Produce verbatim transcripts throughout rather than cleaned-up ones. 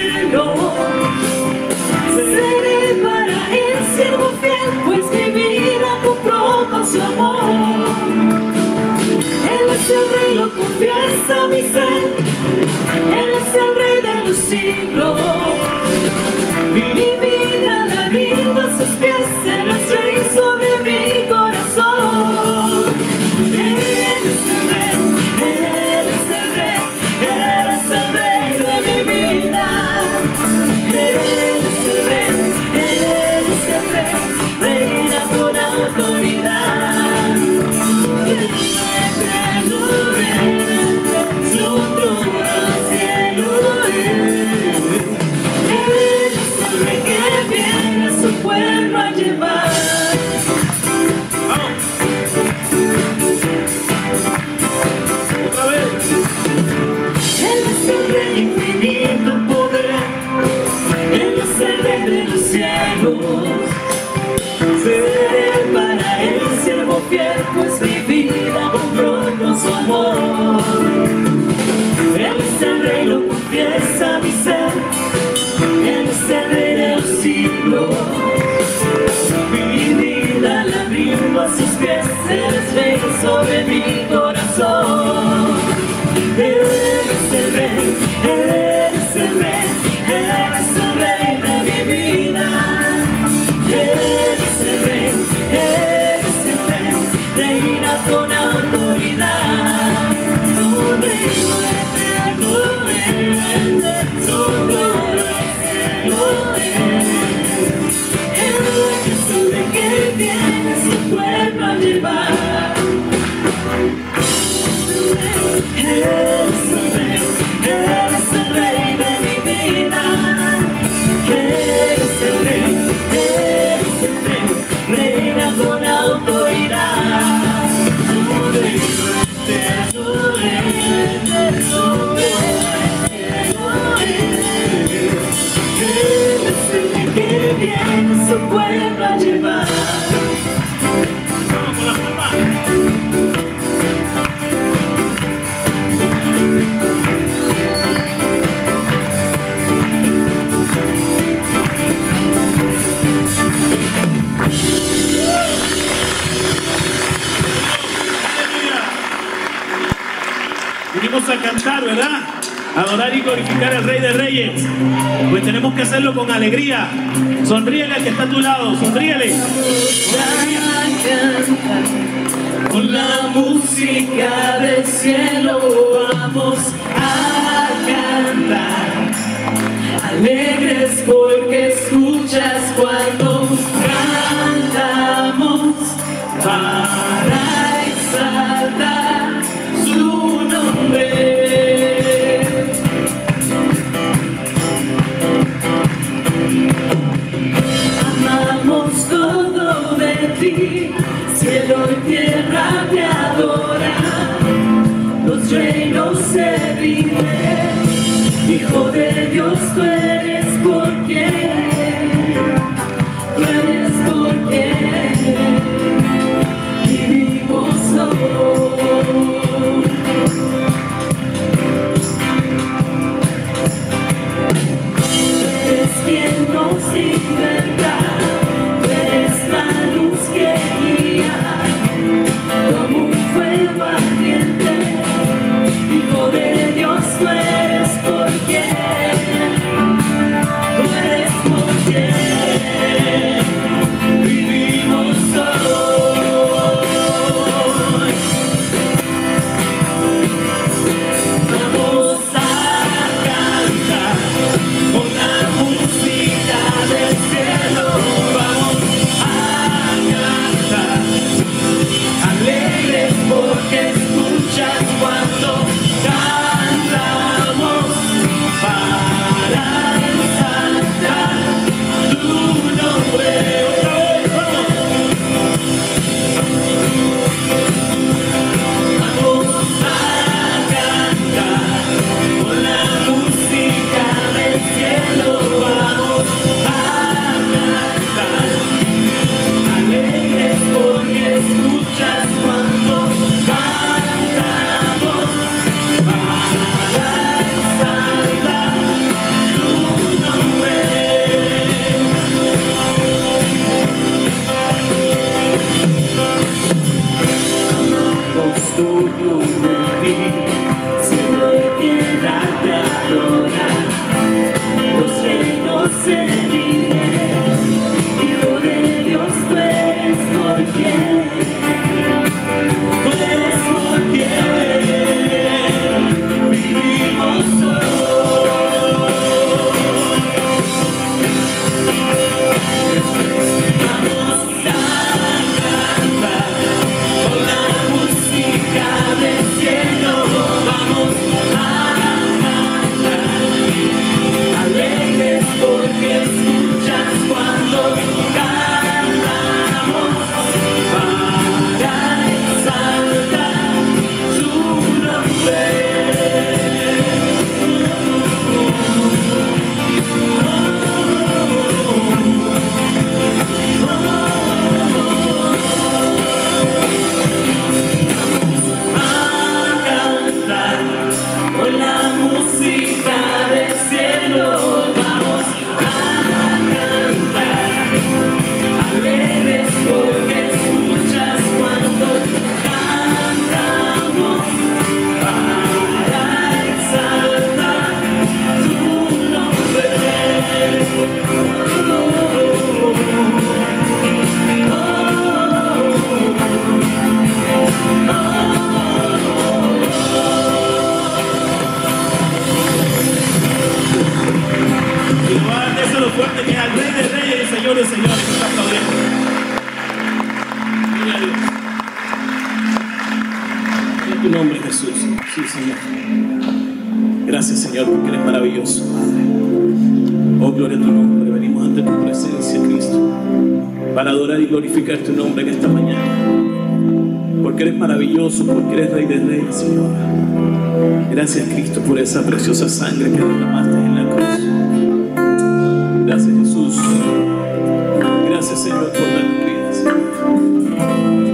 cielo. Seré para él siervo fiel, pues mi vida compró con su amor. Él es el rey, lo confiesa mi ser. Él es el rey de los siglos. Mi vida la rindo a sus pies. Él es rey sobre mi corazón. Él es el rey, Él es el rey, Él es el rey de mi vida. Él es el rey, Él es el rey, reina con autoridad. Él es el rey, su trono al cielo. Él es el rey que viene a su pueblo a llevar. Él es el rey infinito poder. Él es el rey de los cielos. Seré para él siervo fiel, pues mi vida compró con su amor. Él es el rey, lo confiesa mi ser. Él es el rey de los siglos. Mi vida la rindo a sus pies. Él es rey sobre mi corazón. Él es el rey, Él es el rey, Él es el rey de mi vida. Él es el rey, Él es el rey, reina con autoridad. Su reino eterno es, su gloria cielo es. Él es el rey que viene a su pueblo a llevar. Él es el rey, Él es el rey de mi vida. Él es el rey, Él es el rey, reina con autoridad. Su reino eterno es, su gloria cielo es. Él es el rey que viene a su pueblo a llevar. Vamos con la palma. Venimos a cantar, ¿verdad? Adorar y glorificar al Rey de Reyes. Pues tenemos que hacerlo con alegría. Sonríele al que está a tu lado, sonríele. Con la música del cielo vamos a cantar, alegres porque escuchas cuando cantamos para exaltar su nombre. Amamos todo de ti, cielo y tierra te adoran, los reinos se rinden, Hijo de Dios tú eres porque, tú eres porque vivimos hoy. Eres quien nos liberta, eres la luz que guía, como un fuego ardiente, Hijo de Dios tú eres porque señores, señores, que está aplaudiendo. Gloria a Dios. En tu nombre, Jesús. Sí, Señor. Gracias, Señor, porque eres maravilloso, Padre. Oh, gloria a tu nombre. Venimos ante tu presencia, Cristo, para adorar y glorificar tu nombre en esta mañana. Porque eres maravilloso, porque eres Rey de Reyes, Señor. Gracias, Cristo, por esa preciosa sangre que derramaste en la cruz. Gracias, Jesús. Gracias, Señor, por darnos vida, Señor.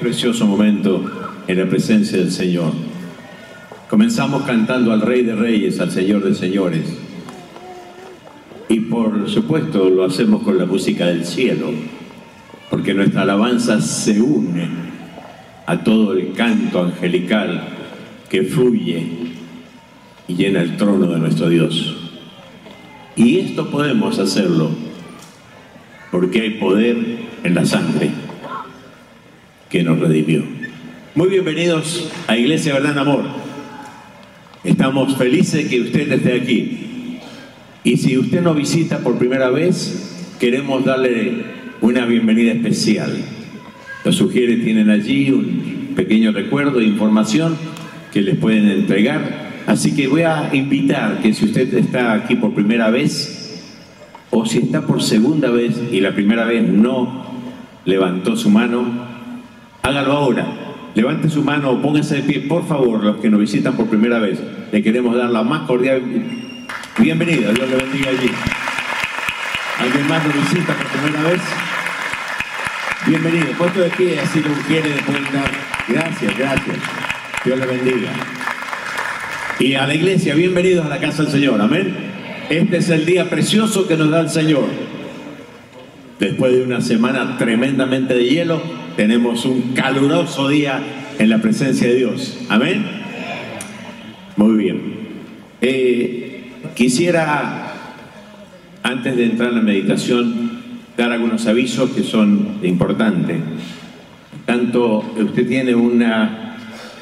precioso momento en la presencia del Señor. Comenzamos cantando al Rey de Reyes, al Señor de Señores. Y por supuesto lo hacemos con la música del cielo, porque nuestra alabanza se une a todo el canto angelical que fluye y llena el trono de nuestro Dios. Y esto podemos hacerlo porque hay poder en la sangre que nos redimió. Muy bienvenidos a Iglesia Verdad en Amor. Estamos felices que usted esté aquí. Y si usted nos visita por primera vez, queremos darle una bienvenida especial. Los sugieres tienen allí un pequeño recuerdo de información que les pueden entregar. Así que voy a invitar que si usted está aquí por primera vez, o si está por segunda vez y la primera vez no levantó su mano, hágalo ahora. Levante su mano o póngase de pie, por favor, los que nos visitan por primera vez. Le queremos dar la más cordial bienvenida. Dios le bendiga allí. ¿Alguien más nos visita por primera vez? Bienvenido. Puesto de pie, así lo quiere después de dar. Gracias, gracias. Dios le bendiga. Y a la iglesia, bienvenidos a la casa del Señor. Amén. Este es el día precioso que nos da el Señor. Después de una semana tremendamente de hielo, tenemos un caluroso día en la presencia de Dios. Amén. Muy bien. Eh, quisiera, antes de entrar en la meditación, dar algunos avisos que son importantes. Tanto usted tiene una,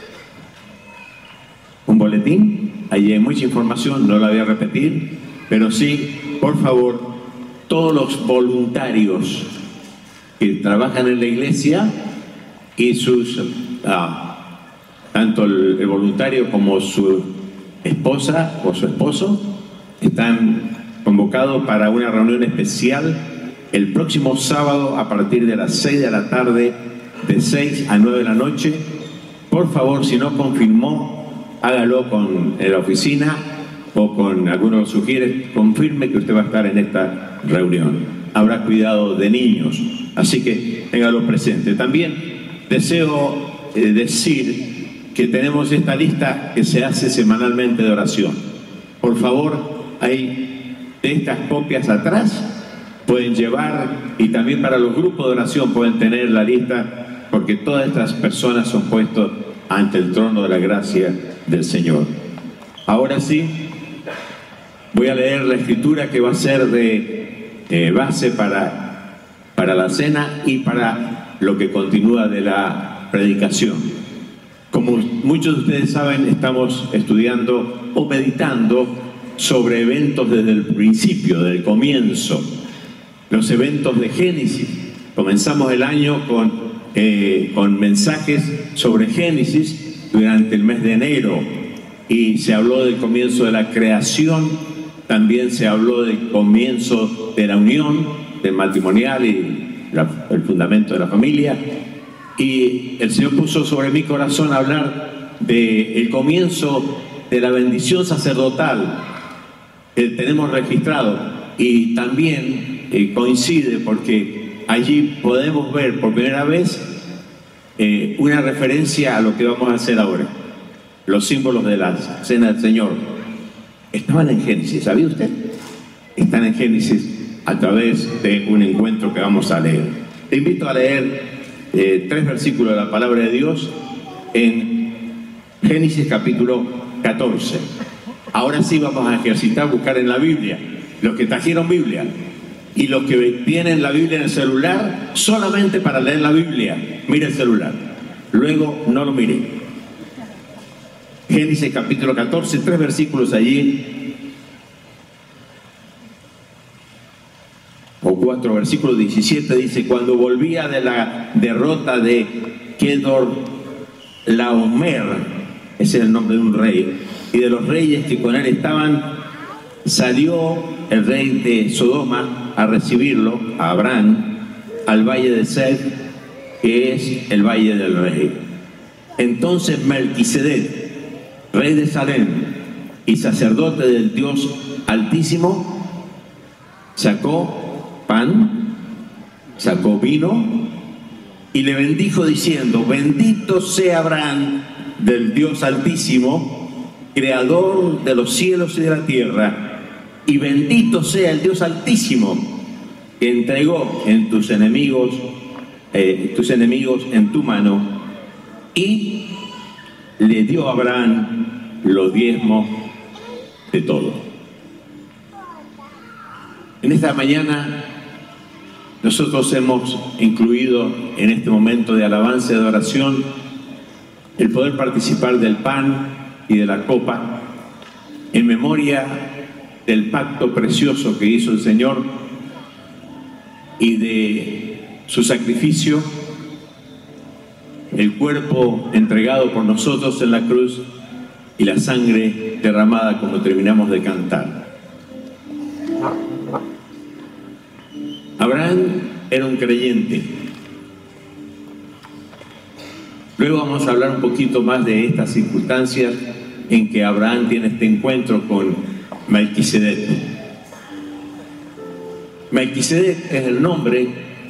un boletín, ahí hay mucha información, no la voy a repetir, pero sí, por favor, todos los voluntarios que trabajan en la iglesia y sus, ah, tanto el, el voluntario como su esposa o su esposo, están convocados para una reunión especial el próximo sábado a partir de las seis de la tarde, de seis a nueve de la noche. Por favor, si no confirmó, hágalo con la oficina o con alguno de los sugieres, confirme que usted va a estar en esta reunión. Habrá cuidado de niños, así que téngalo presente. También deseo eh, decir que tenemos esta lista que se hace semanalmente de oración. Por favor, hay de estas copias atrás, pueden llevar, y también para los grupos de oración pueden tener la lista, porque todas estas personas son puestos ante el trono de la gracia del Señor. Ahora sí, voy a leer la escritura que va a ser de eh, base para, para la cena y para lo que continúa de la predicación. Como muchos de ustedes saben, estamos estudiando o meditando sobre eventos desde el principio, desde el comienzo, los eventos de Génesis. Comenzamos el año con, eh, con mensajes sobre Génesis durante el mes de enero, y se habló del comienzo de la creación, también se habló del comienzo de la unión, del matrimonial y la, el fundamento de la familia, y el Señor puso sobre mi corazón hablar del comienzo de la bendición sacerdotal que tenemos registrado, y también eh, coincide porque allí podemos ver por primera vez eh, una referencia a lo que vamos a hacer ahora. Los símbolos de la cena del Señor estaban en Génesis, ¿sabía usted? Están en Génesis a través de un encuentro que vamos a leer. Te invito a leer eh, tres versículos de la palabra de Dios en Génesis capítulo catorce. Ahora sí vamos a ejercitar, buscar en la Biblia. Los que trajeron Biblia y los que tienen la Biblia en el celular, solamente para leer la Biblia, mire el celular. Luego no lo mire. Génesis capítulo catorce, tres versículos allí, o cuatro, versículo diecisiete, dice: cuando volvía de la derrota de Kedorlaomer, ese es el nombre de un rey, y de los reyes que con él estaban, salió el rey de Sodoma a recibirlo, a Abraham, al valle de Sed, que es el valle del rey. Entonces Melquisedec, rey de Salem y sacerdote del Dios Altísimo, sacó pan, sacó vino y le bendijo diciendo: bendito sea Abraham del Dios Altísimo, creador de los cielos y de la tierra, y bendito sea el Dios Altísimo que entregó en tus enemigos, eh, tus enemigos en tu mano, y le dio a Abraham los diezmos de todo. En esta mañana nosotros hemos incluido en este momento de alabanza y de oración el poder participar del pan y de la copa en memoria del pacto precioso que hizo el Señor y de su sacrificio, el cuerpo entregado por nosotros en la cruz y la sangre derramada como terminamos de cantar. Abraham era un creyente. Luego vamos a hablar un poquito más de estas circunstancias en que Abraham tiene este encuentro con Melquisedec. Melquisedec es el nombre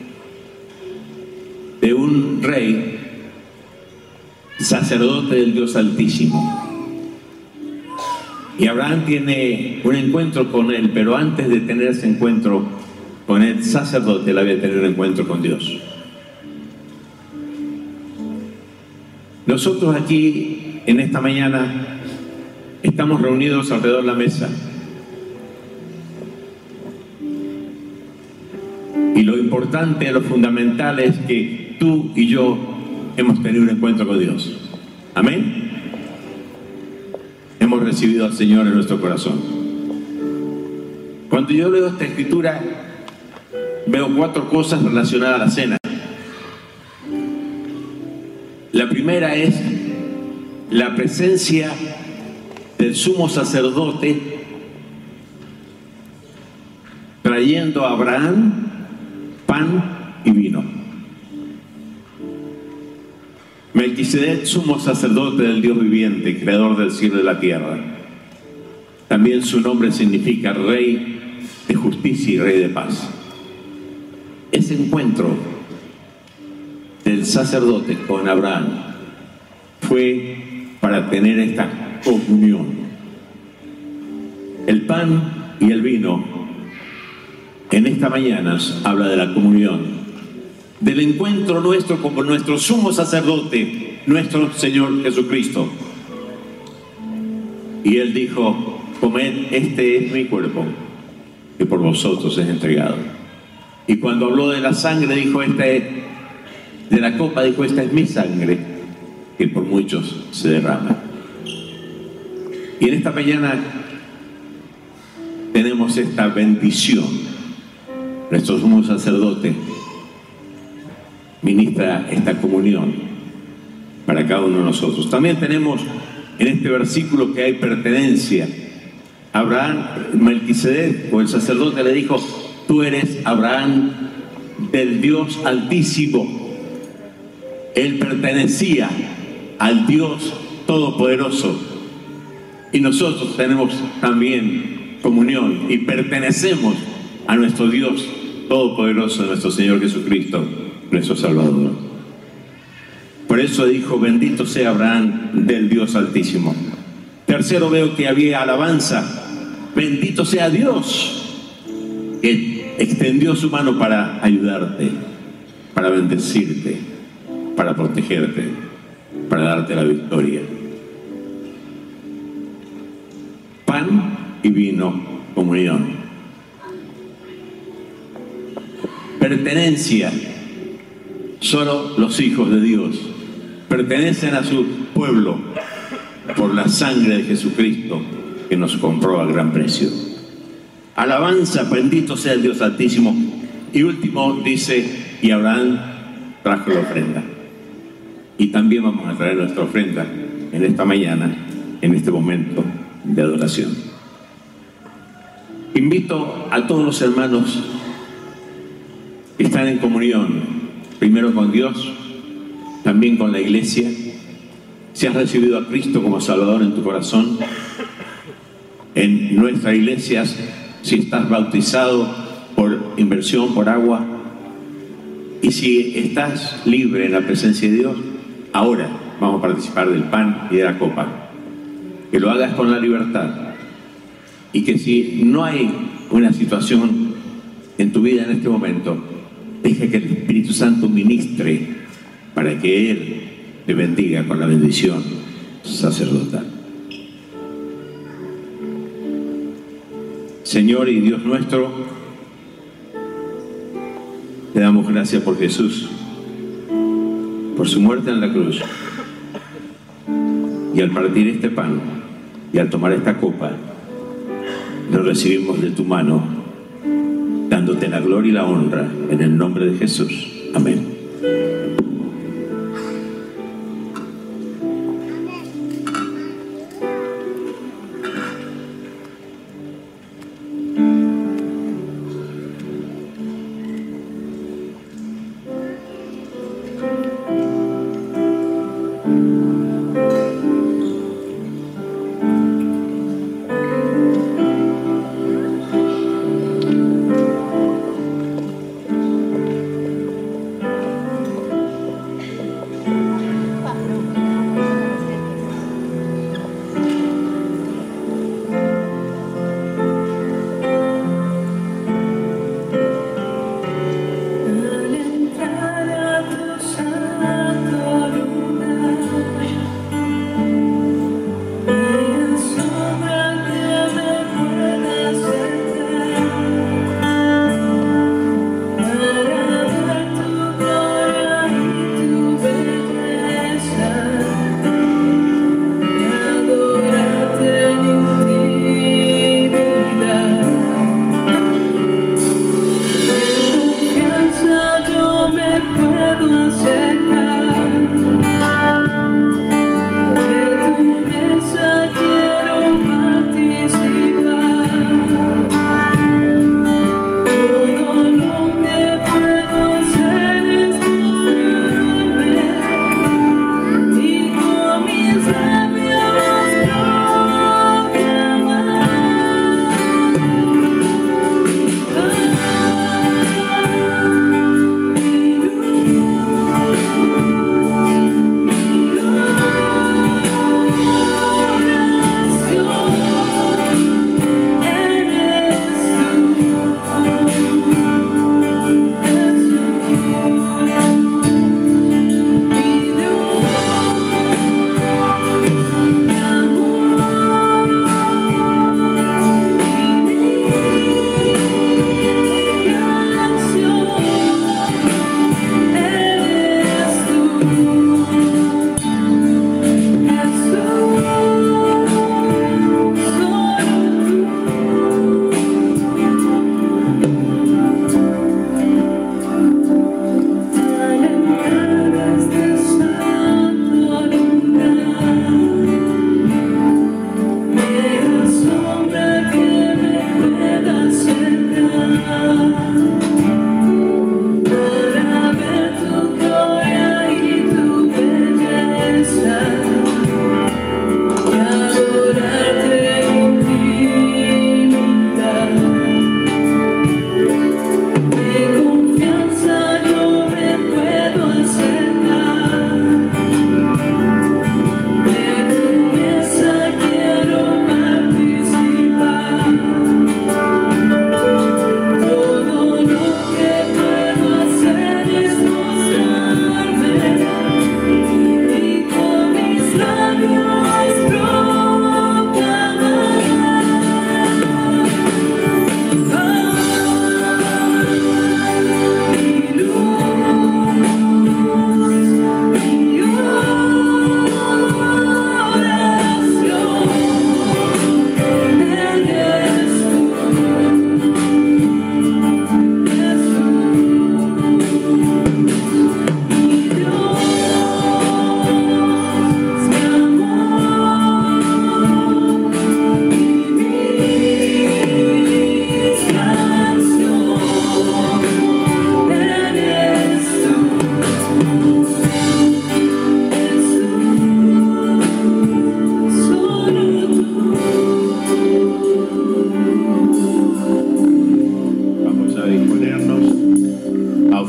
de un rey, sacerdote del Dios Altísimo. Y Abraham tiene un encuentro con él, pero antes de tener ese encuentro con el sacerdote, él había tenido un encuentro con Dios. Nosotros aquí, en esta mañana, estamos reunidos alrededor de la mesa. Y lo importante, lo fundamental es que tú y yo hemos tenido un encuentro con Dios. Amén. Hemos recibido al Señor en nuestro corazón. Cuando yo leo esta escritura, veo cuatro cosas relacionadas a la cena. La primera es la presencia del sumo sacerdote trayendo a Abraham pan y vino. Melquisedec, sumo sacerdote del Dios viviente, creador del cielo y de la tierra. También su nombre significa rey de justicia y rey de paz. Ese encuentro del sacerdote con Abraham fue para tener esta comunión. El pan y el vino en esta mañana habla de la comunión, del encuentro nuestro con nuestro sumo sacerdote, nuestro Señor Jesucristo. Y Él dijo: comed, este es mi cuerpo, que por vosotros es entregado. Y cuando habló de la sangre, dijo: esta es, de la copa, dijo: esta es mi sangre, que por muchos se derrama. Y en esta mañana tenemos esta bendición. Nuestro sumo sacerdote ministra esta comunión para cada uno de nosotros. También tenemos en este versículo que hay pertenencia. Abraham, Melquisedec, o el sacerdote, le dijo: tú eres Abraham del Dios Altísimo. Él pertenecía al Dios Todopoderoso. Y nosotros tenemos también comunión y pertenecemos a nuestro Dios Todopoderoso, nuestro Señor Jesucristo, nuestro Salvador. Por eso dijo: bendito sea Abraham del Dios Altísimo. Tercero, veo que había alabanza. Bendito sea Dios, que extendió su mano para ayudarte, para bendecirte, para protegerte, para darte la victoria. Pan y vino, comunión. Pertenencia. Solo los hijos de Dios pertenecen a su pueblo por la sangre de Jesucristo que nos compró a gran precio. Alabanza, bendito sea el Dios Altísimo. Y último dice: y Abraham trajo la ofrenda. Y también vamos a traer nuestra ofrenda en esta mañana, en este momento de adoración. Invito a todos los hermanos que están en comunión, primero con Dios, también con la iglesia. Si has recibido a Cristo como Salvador en tu corazón, en nuestras iglesias, si estás bautizado por inmersión, por agua, Y si estás libre en la presencia de Dios, ahora vamos a participar del pan y de la copa. Que lo hagas con la libertad. Y que si no hay una situación en tu vida en este momento, deja que el Espíritu Santo ministre para que Él te bendiga con la bendición sacerdotal. Señor y Dios nuestro, te damos gracias por Jesús, por su muerte en la cruz. Y al partir este pan y al tomar esta copa, lo recibimos de tu mano, dándote la gloria y la honra en el nombre de Jesús. Amén.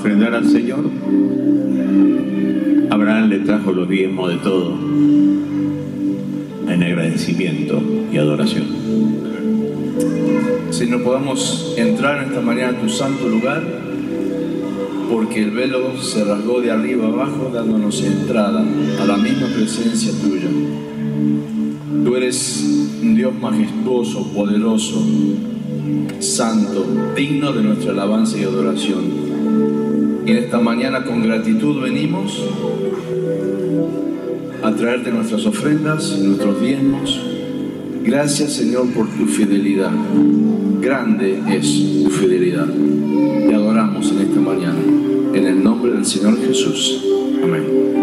ofrendar al Señor, Abraham le trajo los diezmos de todo en agradecimiento y adoración. Señor, podamos entrar en esta mañana a tu santo lugar, porque el velo se rasgó de arriba abajo, dándonos entrada a la misma presencia tuya. Tú eres un Dios majestuoso, poderoso, santo, digno de nuestra alabanza y adoración. Y en esta mañana con gratitud venimos a traerte nuestras ofrendas, nuestros diezmos. Gracias, Señor, por tu fidelidad. Grande es tu fidelidad. Te adoramos en esta mañana. En el nombre del Señor Jesús. Amén.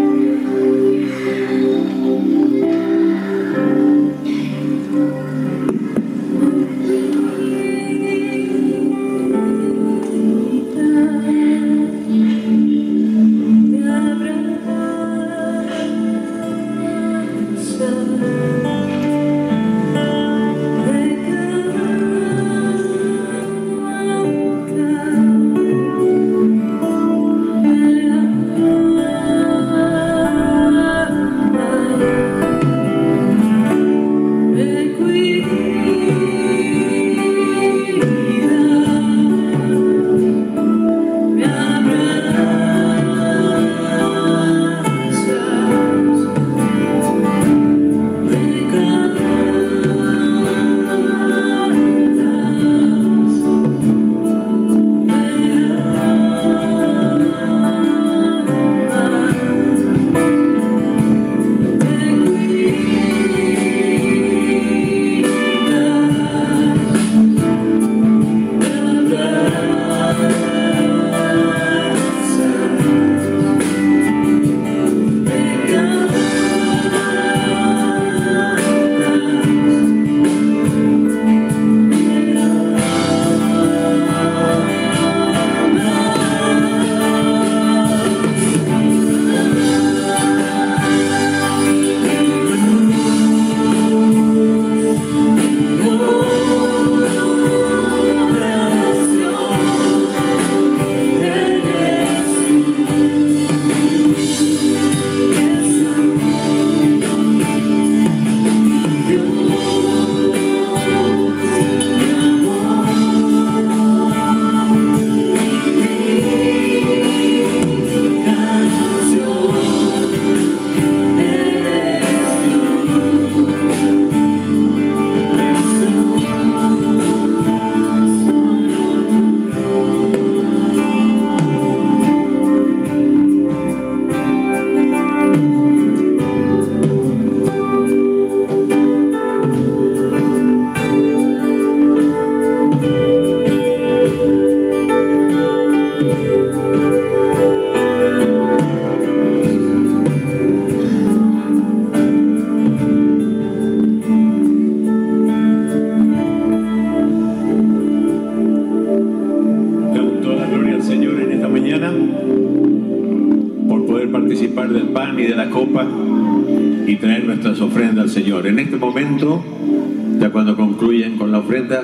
Señor, en este momento, ya cuando concluyen con la ofrenda,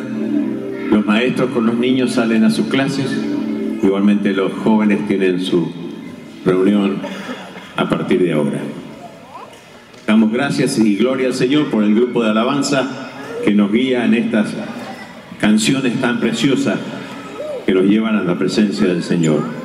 los maestros con los niños salen a sus clases, igualmente los jóvenes tienen su reunión a partir de ahora. Damos gracias y gloria al Señor por el grupo de alabanza que nos guía en estas canciones tan preciosas que nos llevan a la presencia del Señor.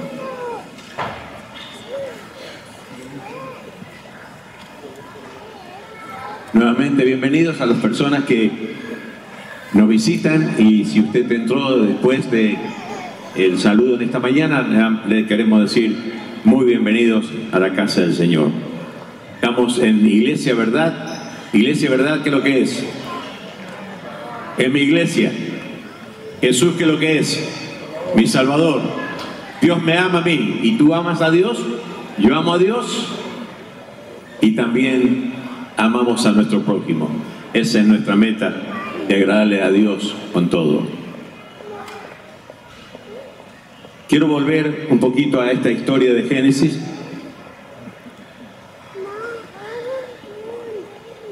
Nuevamente, bienvenidos a las personas que nos visitan, y si usted entró después de el saludo en esta mañana, le queremos decir muy bienvenidos a la casa del Señor. Estamos en Iglesia Verdad. Iglesia Verdad, ¿qué es lo que es? Es mi iglesia. Jesús, ¿qué es lo que es? Mi Salvador. Dios me ama a mí. ¿Y tú amas a Dios? Yo amo a Dios. Y también amamos a nuestro prójimo. Esa es nuestra meta, de agradarle a Dios con todo. Quiero volver un poquito a esta historia de Génesis,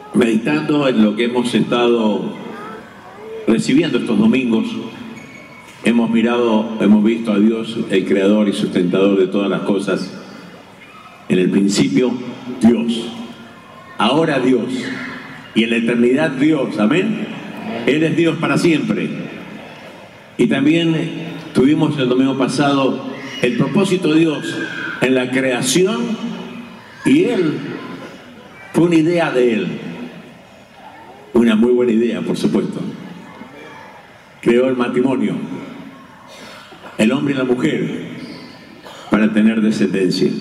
meditando en lo que hemos estado recibiendo estos domingos, hemos mirado, hemos visto a Dios, el creador y sustentador de todas las cosas. En el principio, Dios. Ahora Dios. Y en la eternidad Dios. Amén. Él es Dios para siempre. Y también tuvimos el domingo pasado el propósito de Dios en la creación, y Él fue una idea de Él. Una muy buena idea, por supuesto. Creó el matrimonio, el hombre y la mujer, para tener descendencia.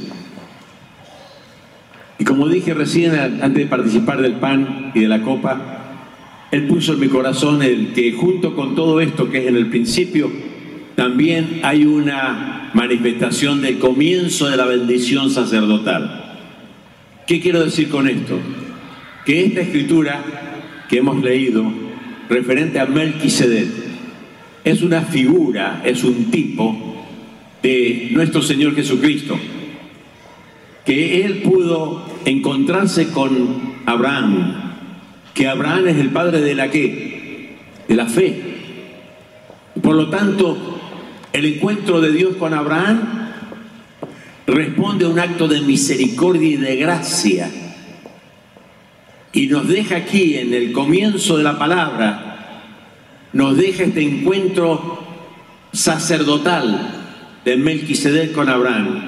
Y como dije recién, antes de participar del pan y de la copa, Él puso en mi corazón el que junto con todo esto que es en el principio, también hay una manifestación del comienzo de la bendición sacerdotal. ¿Qué quiero decir con esto? Que esta escritura que hemos leído, referente a Melquisedec, es una figura, es un tipo de nuestro Señor Jesucristo, que Él pudo encontrarse con Abraham, que Abraham es el padre de la ¿qué? De la fe. Por lo tanto, el encuentro de Dios con Abraham responde a un acto de misericordia y de gracia. Y nos deja aquí, en el comienzo de la palabra, nos deja este encuentro sacerdotal de Melquisedec con Abraham,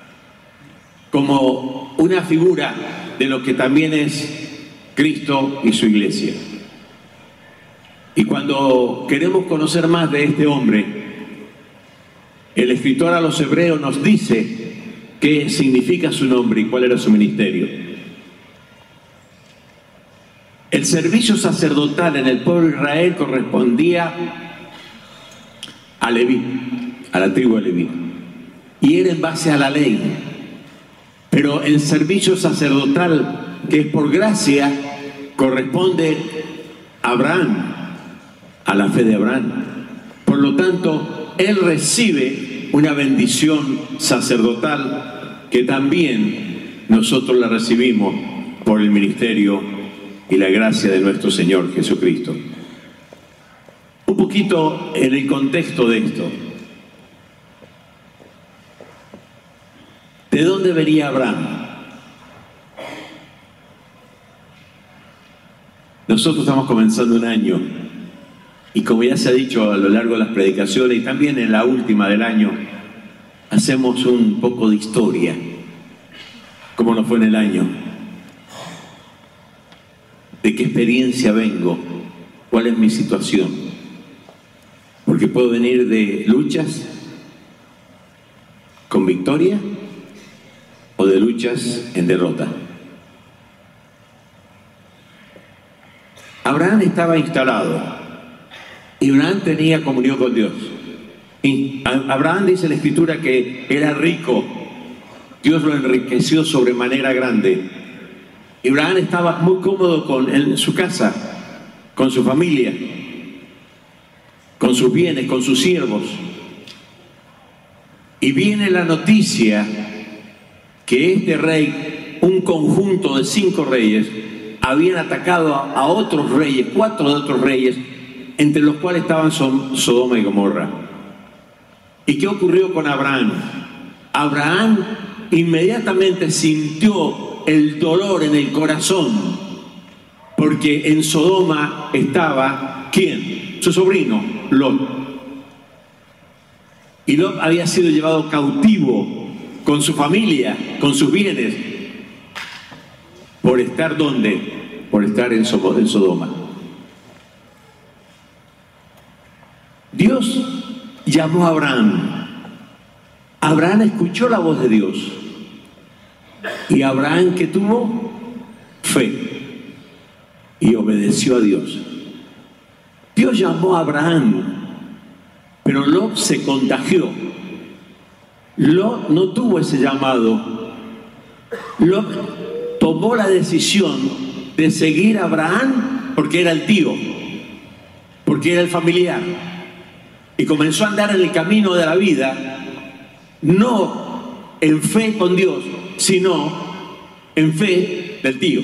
como una figura de lo que también es Cristo y su iglesia. Y cuando queremos conocer más de este hombre, el escritor a los hebreos nos dice qué significa su nombre y cuál era su ministerio. El servicio sacerdotal en el pueblo de Israel correspondía a Leví, a la tribu de Leví, y era en base a la ley. Pero el servicio sacerdotal, que es por gracia, corresponde a Abraham, a la fe de Abraham. Por lo tanto, él recibe una bendición sacerdotal que también nosotros la recibimos por el ministerio y la gracia de nuestro Señor Jesucristo. Un poquito en el contexto de esto. ¿De dónde venía Abraham? Nosotros estamos comenzando un año y, como ya se ha dicho a lo largo de las predicaciones y también en la última del año, hacemos un poco de historia, como nos fue en el año. ¿De qué experiencia vengo? ¿Cuál es mi situación? Porque puedo venir de luchas con victoria o de luchas en derrota. Abraham estaba instalado y Abraham tenía comunión con Dios. Y Abraham, dice la Escritura, que era rico. Dios lo enriqueció sobremanera grande. Abraham estaba muy cómodo con, en su casa, con su familia, con sus bienes, con sus siervos. Y viene la noticia que este rey, un conjunto de cinco reyes, habían atacado a, a otros reyes, cuatro de otros reyes, entre los cuales estaban Sodoma y Gomorra. ¿Y qué ocurrió con Abraham? Abraham inmediatamente sintió el dolor en el corazón, porque en Sodoma estaba, ¿quién? Su sobrino, Lot. Y Lot había sido llevado cautivo con su familia, con sus bienes, por estar ¿dónde? Por estar en Sodoma. Dios llamó a Abraham. Abraham escuchó la voz de Dios. Y Abraham, ¿qué tuvo? Fe. Y obedeció a Dios. Dios llamó a Abraham, pero Lot se contagió. Lot no tuvo ese llamado. Lot tomó la decisión de seguir a Abraham porque era el tío, porque era el familiar. Y comenzó a andar en el camino de la vida, no en fe con Dios, sino en fe del tío.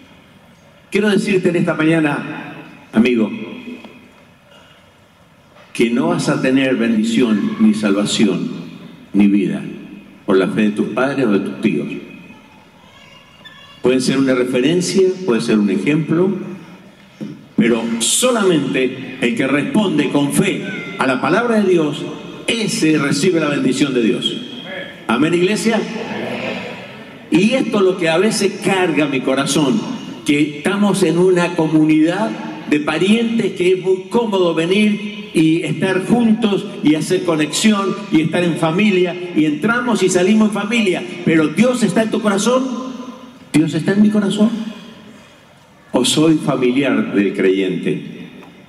Quiero decirte en esta mañana, amigo, que no vas a tener bendición, ni salvación, ni vida, por la fe de tus padres o de tus tíos. Puede ser una referencia, puede ser un ejemplo, pero solamente el que responde con fe a la palabra de Dios, ese recibe la bendición de Dios. Amén, iglesia. Y esto es lo que a veces carga mi corazón, que estamos en una comunidad de parientes que es muy cómodo venir y estar juntos y hacer conexión y estar en familia, y entramos y salimos en familia, pero Dios está en tu corazón. Dios está en mi corazón. ¿O soy familiar del creyente?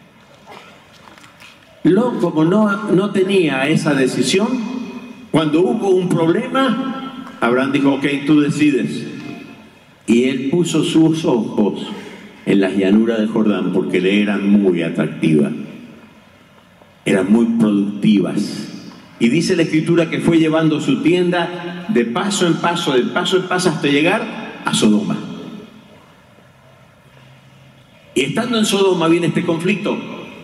Lot, como no, no tenía esa decisión, cuando hubo un problema, Abraham dijo: ok, tú decides. Y él puso sus ojos en las llanuras de Jordán porque le eran muy atractivas, eran muy productivas. Y dice la Escritura que fue llevando su tienda de paso en paso, de paso en paso, hasta llegar a Sodoma. Y estando en Sodoma viene este conflicto.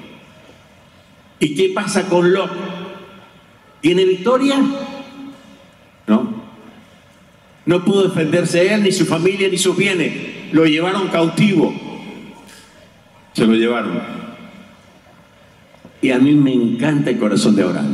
¿Y qué pasa con Lot? ¿Tiene victoria? No. No pudo defenderse él, ni su familia, ni sus bienes. Lo llevaron cautivo. Se lo llevaron. Y a mí me encanta el corazón de Abraham.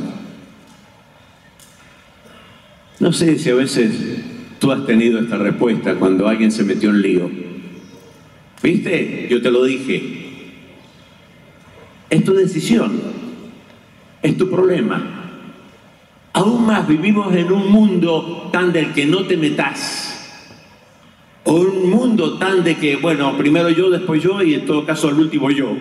No sé si a veces tú has tenido esta respuesta cuando alguien se metió en lío. ¿Viste? Yo te lo dije. Es tu decisión. Es tu problema. Aún más, vivimos en un mundo tan del que no te metas. O un mundo tan de que, bueno, primero yo, después yo, y en todo caso al último yo.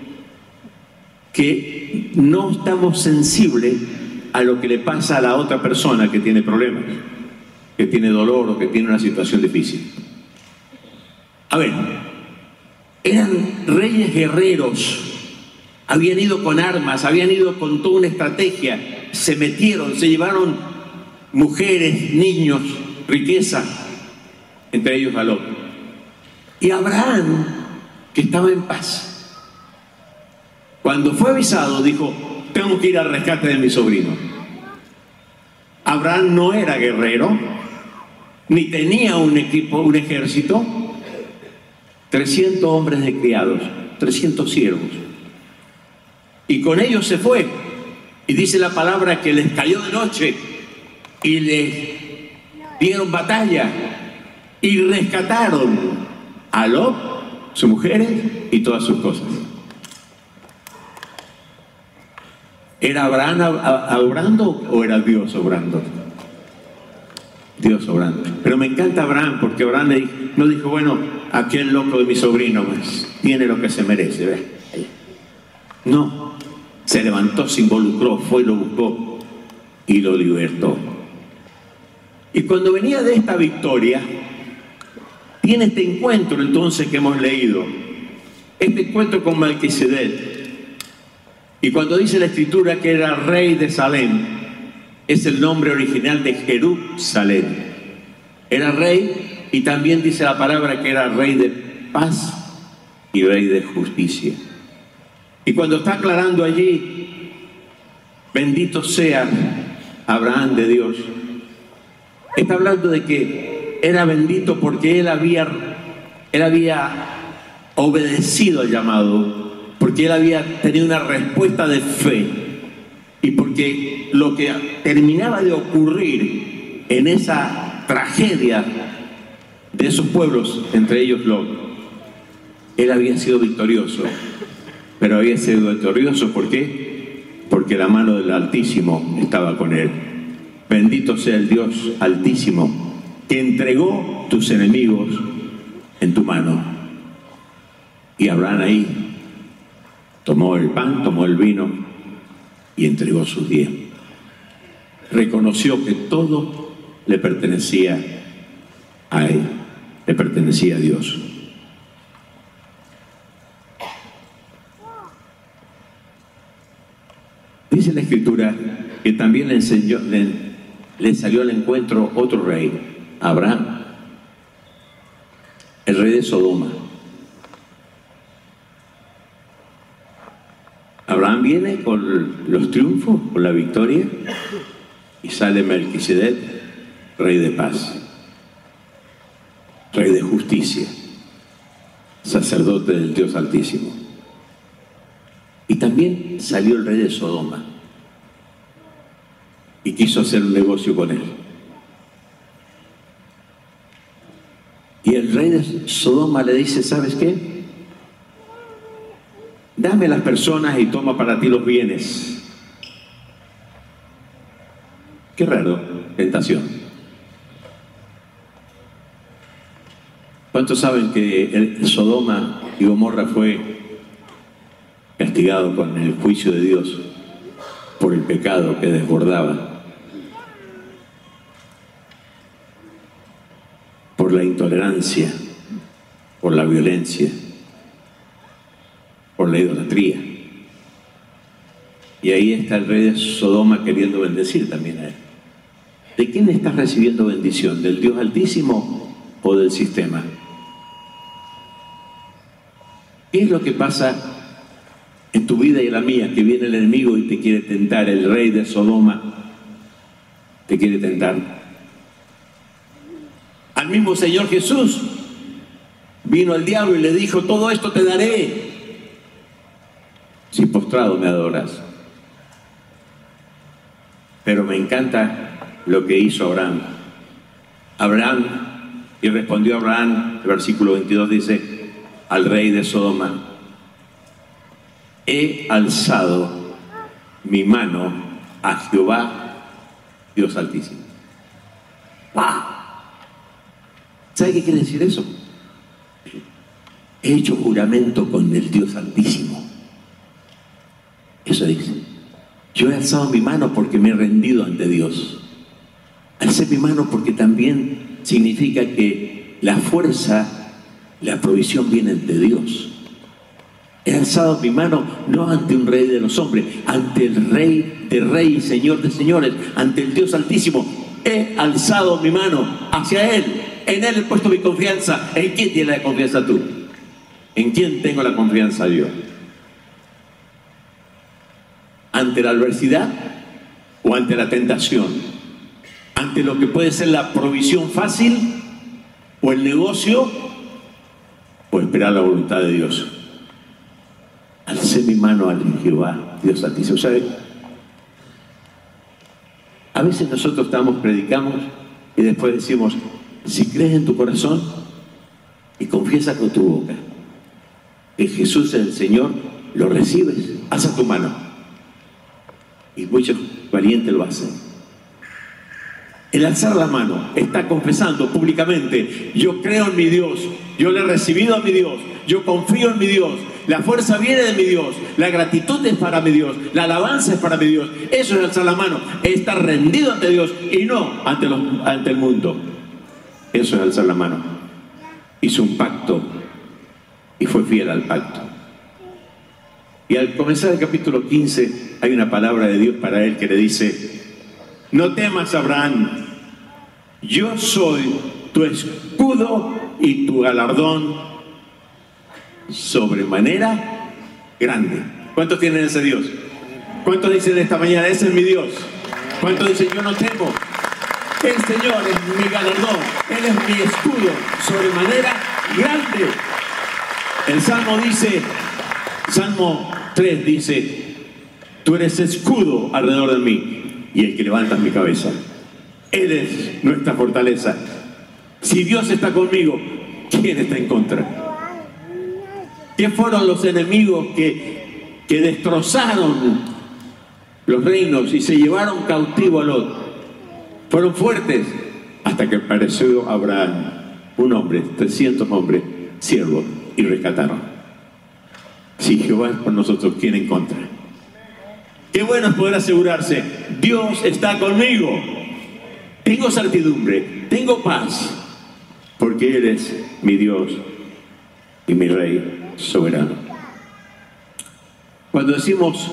Que no estamos sensibles a lo que le pasa a la otra persona que tiene problemas, que tiene dolor o que tiene una situación difícil. A ver, eran reyes guerreros, habían ido con armas, habían ido con toda una estrategia, se metieron, se llevaron mujeres, niños, riqueza, entre ellos a Lot. Y Abraham, que estaba en paz, cuando fue avisado, dijo: tengo que ir al rescate de mi sobrino. Abraham no era guerrero, ni tenía un equipo, un ejército. trescientos hombres de criados, trescientos siervos. Y con ellos se fue. Y dice la palabra que les cayó de noche y les dieron batalla y rescataron a Lot, sus mujeres y todas sus cosas. ¿Era Abraham obrando o era Dios obrando? Dios obrando. Pero me encanta Abraham, porque Abraham le dijo, no dijo: bueno, aquel loco de mi sobrino pues, tiene lo que se merece. ¿Ve? No, se levantó, se involucró, fue y lo buscó y lo libertó. Y cuando venía de esta victoria, tiene este encuentro entonces que hemos leído, este encuentro con Melquisedec. Y cuando dice la Escritura que era rey de Salem, es el nombre original de Jerusalén. Era rey, y también dice la palabra que era rey de paz y rey de justicia. Y cuando está aclarando allí, bendito sea Abraham de Dios, está hablando de que era bendito porque él había, él había obedecido al llamado, porque él había tenido una respuesta de fe, y porque lo que terminaba de ocurrir en esa tragedia de esos pueblos, entre ellos Lot, él había sido victorioso. Pero había sido victorioso, ¿por qué? Porque la mano del Altísimo estaba con él. Bendito sea el Dios Altísimo, que entregó tus enemigos en tu mano. Y Abraham ahí tomó el pan, tomó el vino y entregó sus diezmos. Reconoció que todo le pertenecía a él, le pertenecía a Dios. Dice la Escritura que también le, enseñó, le, le salió al encuentro otro rey, Abraham, el rey de Sodoma. Abraham viene con los triunfos, con la victoria, y sale Melquisedec, rey de paz, rey de justicia, sacerdote del Dios Altísimo. Y también salió el rey de Sodoma y quiso hacer un negocio con él. Y el rey de Sodoma le dice, ¿sabes qué? Dame las personas y toma para ti los bienes. Qué raro, tentación. ¿Cuántos saben que el Sodoma y Gomorra fue castigado con el juicio de Dios por el pecado que desbordaba, por la intolerancia, por la violencia, por la idolatría? Y ahí está el rey de Sodoma queriendo bendecir también a él. ¿De quién estás recibiendo bendición? ¿Del Dios Altísimo o del sistema? ¿Qué es lo que pasa en tu vida y en la mía? Que viene el enemigo y te quiere tentar, el rey de Sodoma te quiere tentar. Al mismo Señor Jesús vino el diablo y le dijo, todo esto te daré si postrado me adoras. Pero me encanta lo que hizo Abraham. Abraham, y respondió Abraham, el versículo veintidós dice, al rey de Sodoma, he alzado mi mano a Jehová, Dios Altísimo. ¡Wow! ¿Sabe qué quiere decir eso? He hecho juramento con el Dios Altísimo. Eso dice. Yo he alzado mi mano porque me he rendido ante Dios. Alcé mi mano porque también significa que la fuerza, la provisión viene de Dios. He alzado mi mano no ante un rey de los hombres, ante el rey de reyes, señor de señores, ante el Dios Altísimo. He alzado mi mano hacia Él. En Él he puesto mi confianza. ¿En quién tienes la confianza tú? ¿En quién tengo la confianza yo? ¿Ante la adversidad o ante la tentación? ¿Ante lo que puede ser la provisión fácil o el negocio o esperar la voluntad de Dios? Alcé mi mano al Jehová, Dios Altísimo. ¿Sabe? A veces nosotros estamos, predicamos y después decimos, si crees en tu corazón y confiesas con tu boca que Jesús es el Señor, lo recibes, alza tu mano. Y muchos valientes lo hacen. El alzar la mano está confesando públicamente, yo creo en mi Dios, yo le he recibido a mi Dios, yo confío en mi Dios, la fuerza viene de mi Dios, la gratitud es para mi Dios, la alabanza es para mi Dios. Eso es alzar la mano, es estar rendido ante Dios y no ante, los, ante el mundo. Eso es alzar la mano. Hizo un pacto y fue fiel al pacto. Y al comenzar el capítulo quince hay una palabra de Dios para él que le dice, no temas, Abraham, yo soy tu escudo y tu galardón sobremanera grande. ¿Cuántos tienen ese Dios? ¿Cuántos dicen esta mañana, ese es mi Dios? ¿Cuántos dicen, yo no temo? El Señor es mi galardón, Él es mi escudo sobremanera grande. El Salmo dice, Salmo tres dice, tú eres escudo alrededor de mí y el que levanta mi cabeza. Él es nuestra fortaleza. Si Dios está conmigo, ¿quién está en contra? ¿Qué fueron los enemigos que, que destrozaron los reinos y se llevaron cautivo a Lot? Fueron fuertes hasta que apareció Abraham, un hombre, trescientos hombres, siervos, y rescataron. Si Jehová es por nosotros, ¿quién en contra? Qué bueno es poder asegurarse, Dios está conmigo. Tengo certidumbre, tengo paz, porque Él es mi Dios y mi Rey soberano. Cuando decimos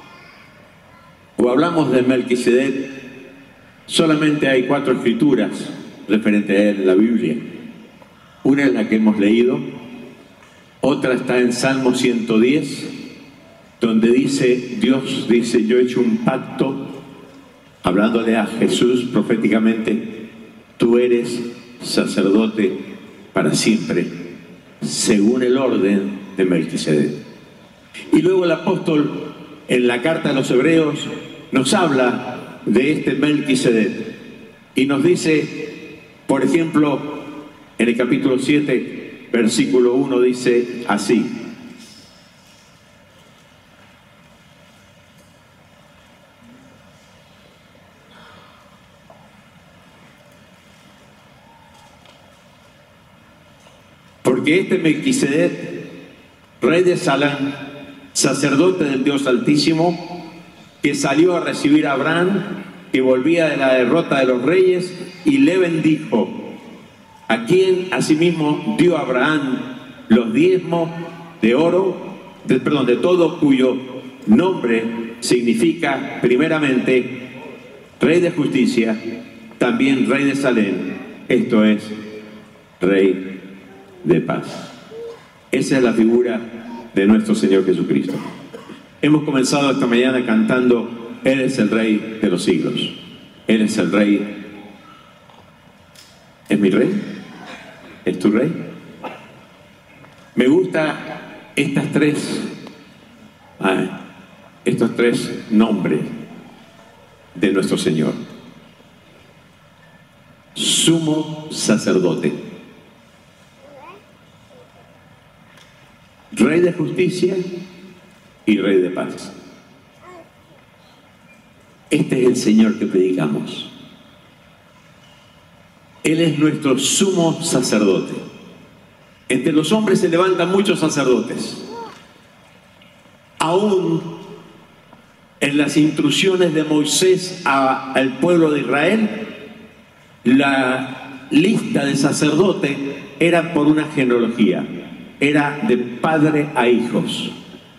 o hablamos de Melquisedec, solamente hay cuatro escrituras referente a él en la Biblia. Una es la que hemos leído, otra está en Salmo ciento diez, donde dice, Dios dice, yo he hecho un pacto, hablándole a Jesús proféticamente, tú eres sacerdote para siempre, según el orden de Melquisedec. Y luego el apóstol, en la carta a los hebreos, nos habla de este Melquisedec y nos dice, por ejemplo, en el capítulo siete, versículo uno, dice así: porque este Melquisedec, rey de Salem, sacerdote del Dios Altísimo, que salió a recibir a Abraham, que volvía de la derrota de los reyes, y le bendijo, a quien asimismo dio a Abraham los diezmos de oro, de, perdón, de todo cuyo nombre significa primeramente Rey de Justicia, también Rey de Salem, esto es, Rey de Paz. Esa es la figura de nuestro Señor Jesucristo. Hemos comenzado esta mañana cantando, Él es el Rey de los siglos. Él es el Rey. ¿Es mi Rey? ¿Es tu Rey? Me gusta estas tres, ah, estos tres nombres de nuestro Señor. Sumo sacerdote, Rey de justicia y Rey de paz. Este es el Señor que predicamos. Él es nuestro sumo sacerdote. Entre los hombres se levantan muchos sacerdotes. Aún en las instrucciones de Moisés a, al pueblo de Israel, la lista de sacerdotes era por una genealogía, era de padre a hijos.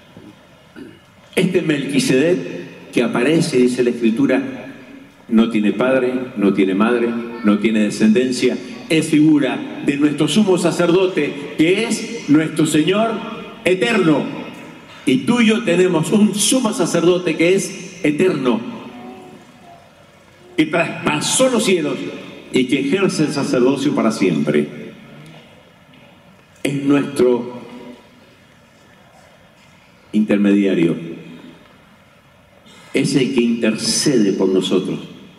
Este Melquisedec que aparece, dice la Escritura, no tiene padre, no tiene madre, no tiene descendencia, es figura de nuestro sumo sacerdote, que es nuestro Señor eterno. Y tú y yo tenemos un sumo sacerdote que es eterno, que traspasó los cielos y que ejerce el sacerdocio para siempre. Es nuestro intermediario, es el que intercede por nosotros.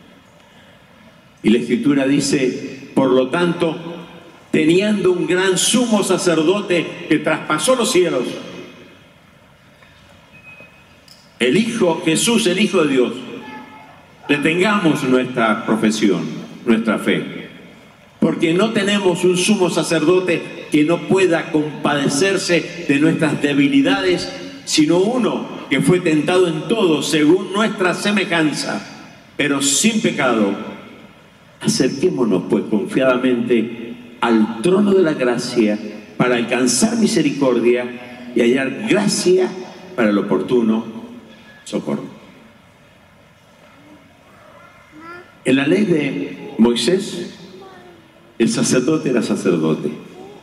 Y la Escritura dice, por lo tanto, teniendo un gran sumo sacerdote que traspasó los cielos, el Hijo, Jesús, el Hijo de Dios, retengamos nuestra profesión, nuestra fe, porque no tenemos un sumo sacerdote que no pueda compadecerse de nuestras debilidades, sino uno que fue tentado en todo según nuestra semejanza, pero sin pecado. Acerquémonos pues confiadamente al trono de la gracia para alcanzar misericordia y hallar gracia para el oportuno socorro. En la ley de Moisés, el sacerdote era sacerdote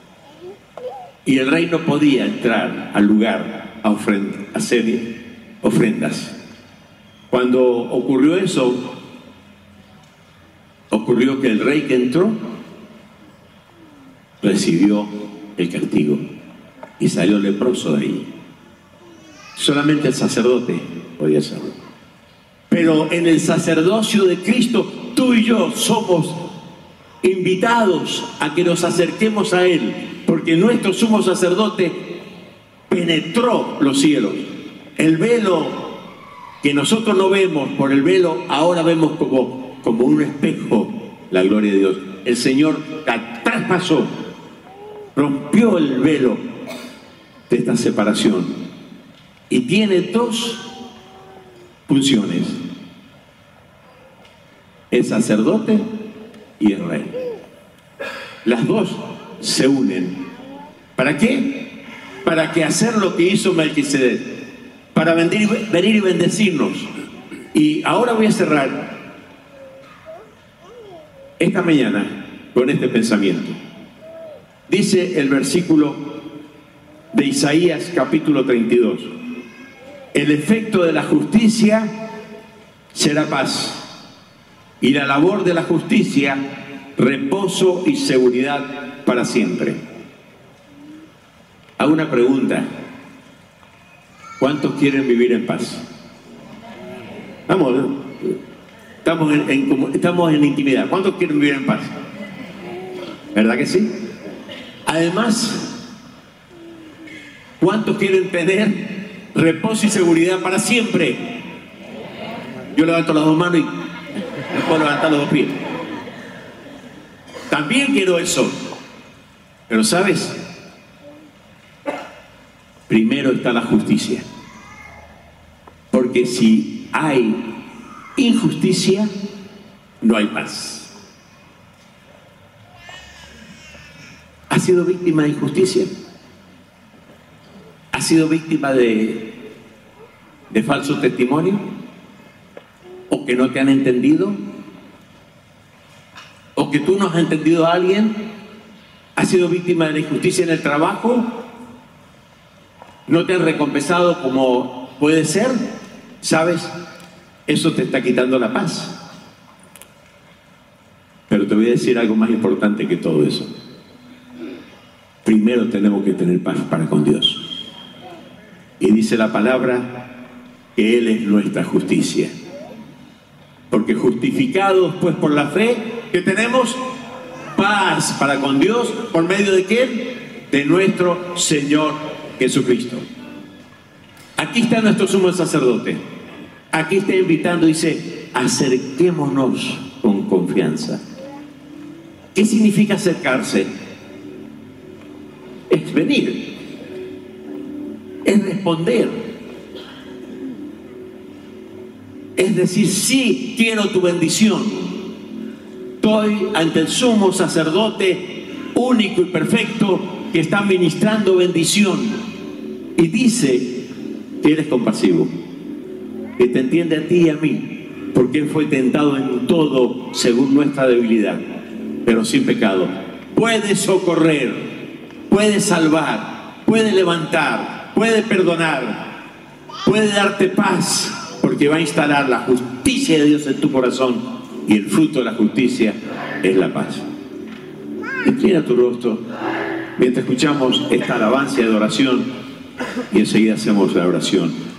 y el rey no podía entrar al lugar a, ofrenda, a hacer ofrendas. Cuando ocurrió eso, ocurrió que el rey que entró recibió el castigo y salió leproso de ahí. Solamente el sacerdote podía hacerlo. Pero en el sacerdocio de Cristo, tú y yo somos invitados a que nos acerquemos a Él, porque nuestro sumo sacerdote penetró los cielos. El velo que nosotros no vemos por el velo, ahora vemos como como un espejo la gloria de Dios. El Señor la traspasó, rompió el velo de esta separación y tiene dos funciones: el sacerdote y el rey. Las dos se unen. ¿Para qué? Para que hacer lo que hizo Melquisedec, para venir, venir y bendecirnos. Y ahora voy a cerrar esta mañana con este pensamiento. Dice el versículo de Isaías capítulo treinta y dos: el efecto de la justicia será paz, y la labor de la justicia, reposo y seguridad para siempre. Hago una pregunta. ¿Cuántos quieren vivir en paz? Vamos, estamos en, en, estamos en intimidad. ¿Cuántos quieren vivir en paz? ¿Verdad que sí? Además, ¿cuántos quieren tener reposo y seguridad para siempre? Yo levanto las dos manos y no puedo levantar los dos pies. También quiero eso. Pero ¿sabes? Primero está la justicia. Porque si hay injusticia, no hay paz. ¿Has sido víctima de injusticia? ¿Has sido víctima de, de falso testimonio? ¿O que no te han entendido? ¿O que tú no has entendido a alguien? ¿Has sido víctima de la injusticia en el trabajo? ¿No te han recompensado como puede ser? ¿Sabes? Eso te está quitando la paz. Pero te voy a decir algo más importante que todo eso. Primero tenemos que tener paz para con Dios. Y dice la palabra que Él es nuestra justicia. Porque justificados pues por la fe, que tenemos paz para con Dios, ¿por medio de quién? De nuestro Señor Jesucristo. Aquí está nuestro sumo sacerdote. Aquí está invitando, dice, acerquémonos con confianza. ¿Qué significa acercarse? Es venir, es responder, es decir, sí quiero tu bendición. Estoy ante el sumo sacerdote único y perfecto que está ministrando bendición y dice que Él es compasivo, que te entiende a ti y a mí, porque Él fue tentado en todo según nuestra debilidad, pero sin pecado. Puede socorrer, puede salvar, puede levantar, puede perdonar, puede darte paz, porque va a instalar la justicia de Dios en tu corazón, y el fruto de la justicia es la paz. Inclina tu rostro mientras escuchamos esta alabanza de oración y enseguida hacemos la oración.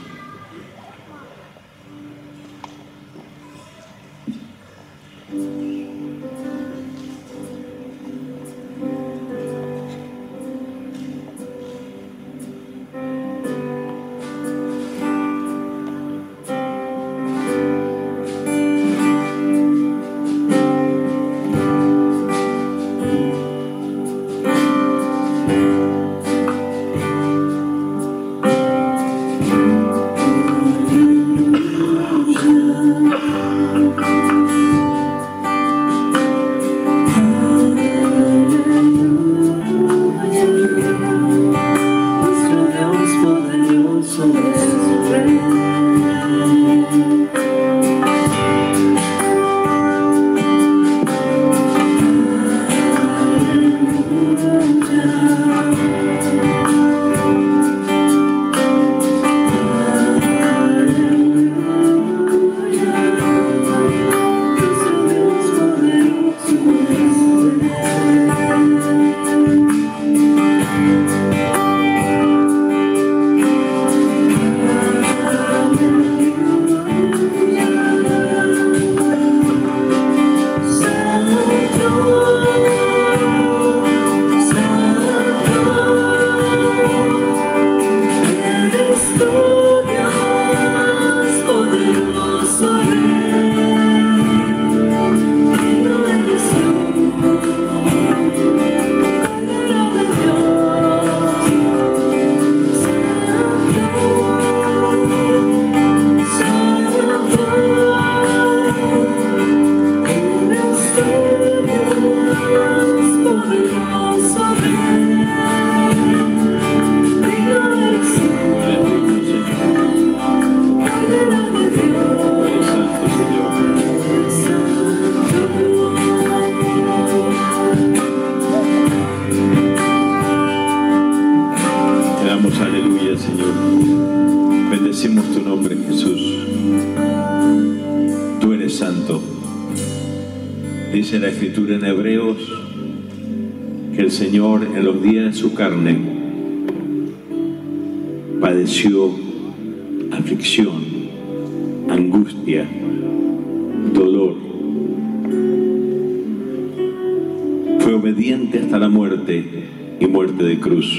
Dice la Escritura en Hebreos que el Señor en los días de su carne padeció aflicción, angustia, dolor. Fue obediente hasta la muerte y muerte de cruz.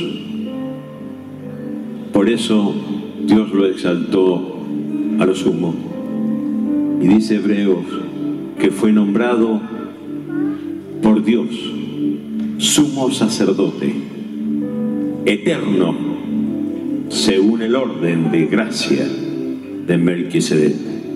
Por eso Dios lo exaltó a lo sumo. Y dice Hebreos que fue nombrado por Dios sumo sacerdote, eterno, según el orden de gracia de Melquisedec.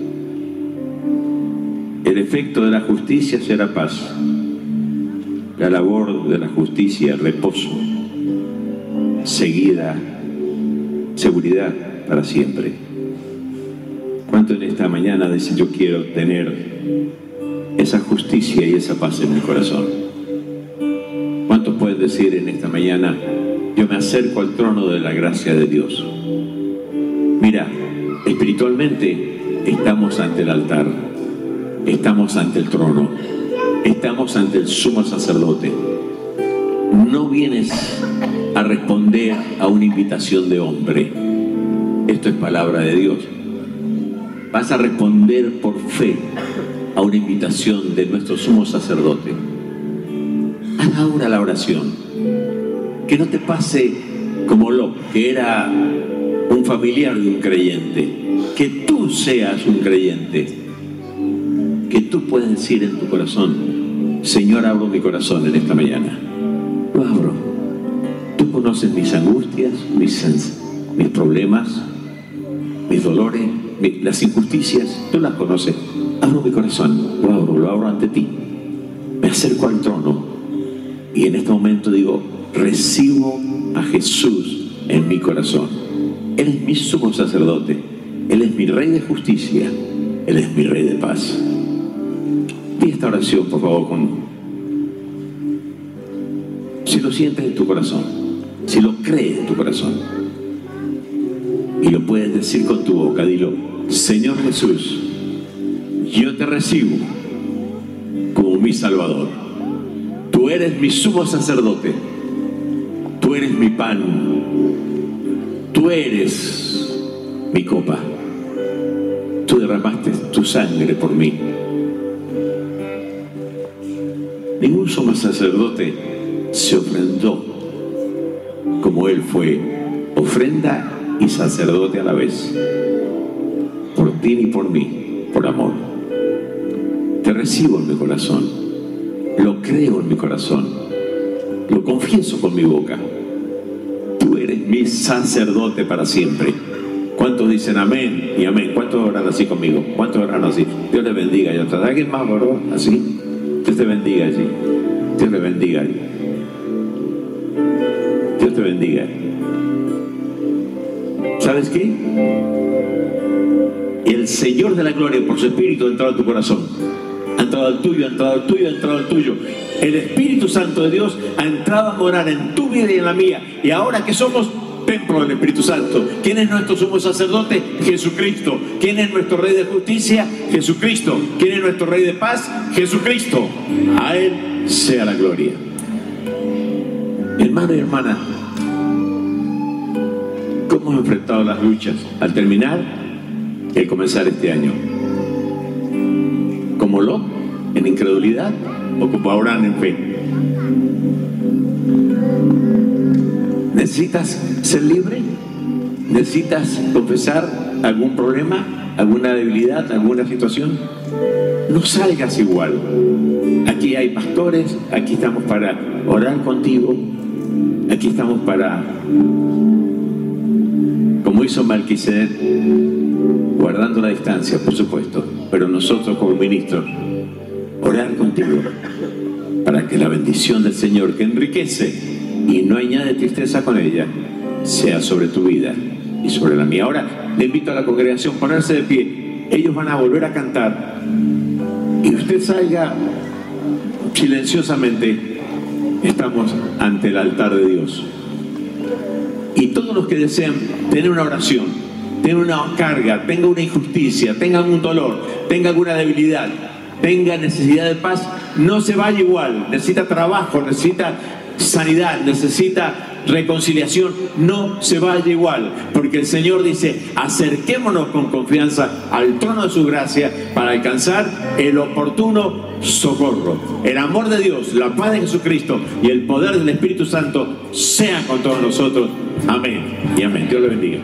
El efecto de la justicia será paz, la labor de la justicia reposo, seguida, seguridad para siempre. ¿Cuánto en esta mañana dicen yo quiero tener esa justicia y esa paz en mi corazón? ¿Cuántos pueden decir en esta mañana yo me acerco al trono de la gracia de Dios? Mira, espiritualmente estamos ante el altar, estamos ante el trono, estamos ante el sumo sacerdote. No vienes a responder a una invitación de hombre. Esto es palabra de Dios. Vas a responder por fe a una invitación de nuestro sumo sacerdote. Haz ahora la oración. Que no te pase como Lot, que era un familiar de un creyente. Que tú seas un creyente. Que tú puedas decir en tu corazón: Señor, abro mi corazón en esta mañana. Lo abro. Tú conoces mis angustias, mis, mis problemas, mis dolores, mis, las injusticias. Tú las conoces. Abro mi corazón. Lo abro, lo abro ante ti. Me acerco al trono. Y en este momento digo: recibo a Jesús en mi corazón. Él es mi sumo sacerdote. Él es mi rey de justicia. Él es mi rey de paz. Di esta oración, por favor, con... si lo sientes en tu corazón, si lo crees en tu corazón, y lo puedes decir con tu boca, dilo: Señor Jesús, yo te recibo como mi Salvador. Tú eres mi sumo sacerdote. Tú eres mi pan. Tú eres mi copa. Tú derramaste tu sangre por mí. Ningún sumo sacerdote se ofrendó como él fue, ofrenda y sacerdote a la vez, por ti y por mí, por amor. Te recibo en mi corazón, lo creo en mi corazón, lo confieso con mi boca. Tú eres mi sacerdote para siempre. ¿Cuántos dicen amén y amén? ¿Cuántos oran así conmigo? ¿Cuántos oran así? Dios les bendiga. ¿Y otra? ¿Alguien más oró así? Dios te bendiga allí. Dios te bendiga allí. Dios te bendiga. ¿Sabes qué? El Señor de la gloria, por su Espíritu, ha entrado en tu corazón. Ha entrado al tuyo, ha entrado al tuyo, ha entrado al tuyo. El Espíritu Santo de Dios ha entrado a morar en tu vida y en la mía. Y ahora que somos templo del Espíritu Santo, ¿quién es nuestro sumo sacerdote? Jesucristo. ¿Quién es nuestro Rey de justicia? Jesucristo. ¿Quién es nuestro Rey de paz? Jesucristo. A Él sea la gloria. Hermano y hermana, ¿cómo hemos enfrentado las luchas al terminar y al comenzar este año? ¿Como Lot, en incredulidad, o como Abraham en fe? ¿Necesitas ser libre? ¿Necesitas confesar algún problema, alguna debilidad, alguna situación? No salgas igual. Aquí hay pastores, aquí estamos para orar contigo, aquí estamos para, como hizo Melquisedec, guardando la distancia, por supuesto, pero nosotros como ministros, orar contigo para que la bendición del Señor, que enriquece y no añade tristeza con ella, sea sobre tu vida y sobre la mía. Ahora le invito a la congregación a ponerse de pie. Ellos van a volver a cantar y usted salga silenciosamente. Estamos ante el altar de Dios, y todos los que desean tener una oración, tener una carga, tengan una injusticia, tengan un dolor, tengan alguna debilidad, tenga necesidad de paz, no se vaya igual. Necesita trabajo, necesita sanidad, necesita reconciliación, no se vaya igual, porque el Señor dice: acerquémonos con confianza al trono de su gracia para alcanzar el oportuno socorro. El amor de Dios, la paz de Jesucristo y el poder del Espíritu Santo sean con todos nosotros. Amén y amén. Dios le bendiga.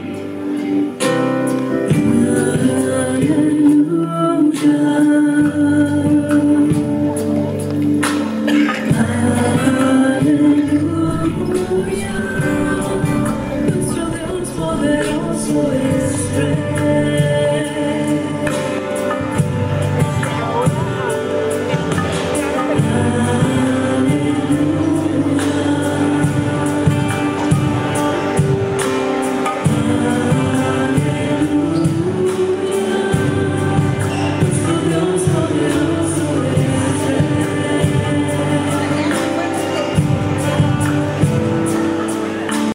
Nuestro Dios poderoso es.